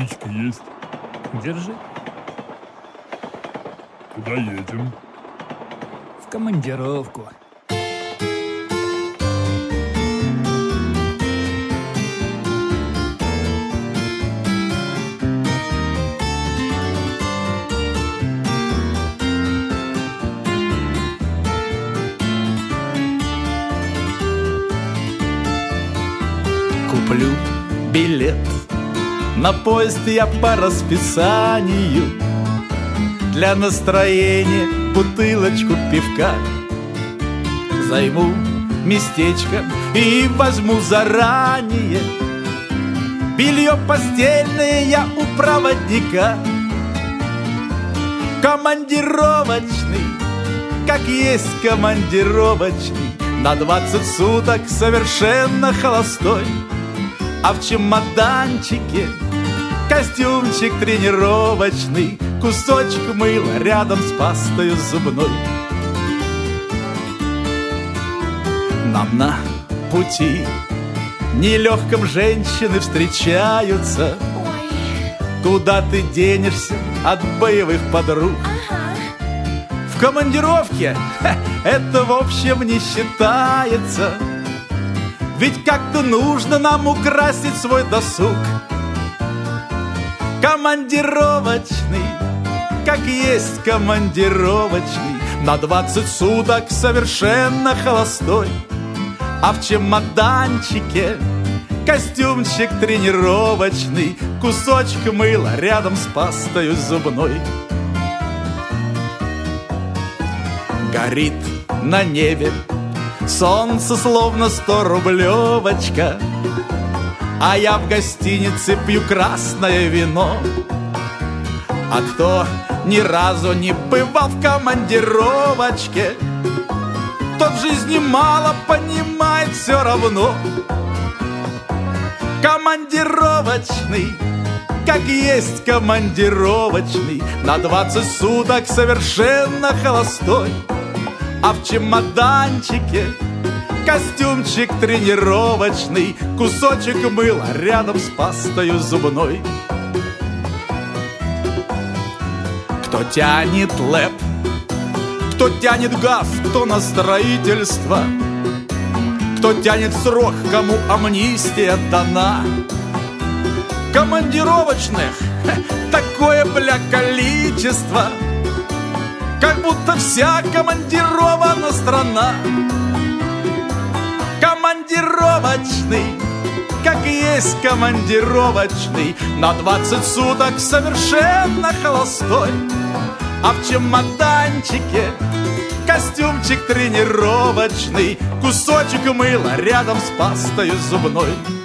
Спичка есть? Держи. Куда едем? В командировку. Куплю билет на поезд я по расписанию. Для настроения бутылочку пивка. Займу местечко и возьму заранее белье постельное я у проводника. Командировочный, как есть командировочный, на 20 суток совершенно холостой. А в чемоданчике костюмчик тренировочный, кусочек мыла рядом с пастою зубной. Нам на пути нелегком женщины встречаются. Куда ты денешься от боевых подруг? В командировке это в общем не считается. Ведь как-то нужно нам украсить свой досуг. Командировочный, как есть командировочный, на 20 суток совершенно холостой. А в чемоданчике костюмчик тренировочный, кусочек мыла рядом с пастою зубной. Горит на небе солнце, словно 100-рублевочка, а я в гостинице пью красное вино. А кто ни разу не бывал в командировочке, тот в жизни мало понимает все равно. Командировочный, как есть командировочный, на 20 суток совершенно холостой. А в чемоданчике костюмчик тренировочный, кусочек мыла рядом с пастою зубной. Кто тянет лэп, кто тянет газ, кто на строительство, кто тянет срок, кому амнистия дана. Командировочных такое, бля, количество, как будто вся командирована страна. Командировочный, как есть командировочный, на 20 суток совершенно холостой. А в чемоданчике костюмчик тренировочный, кусочек мыла рядом с пастою зубной.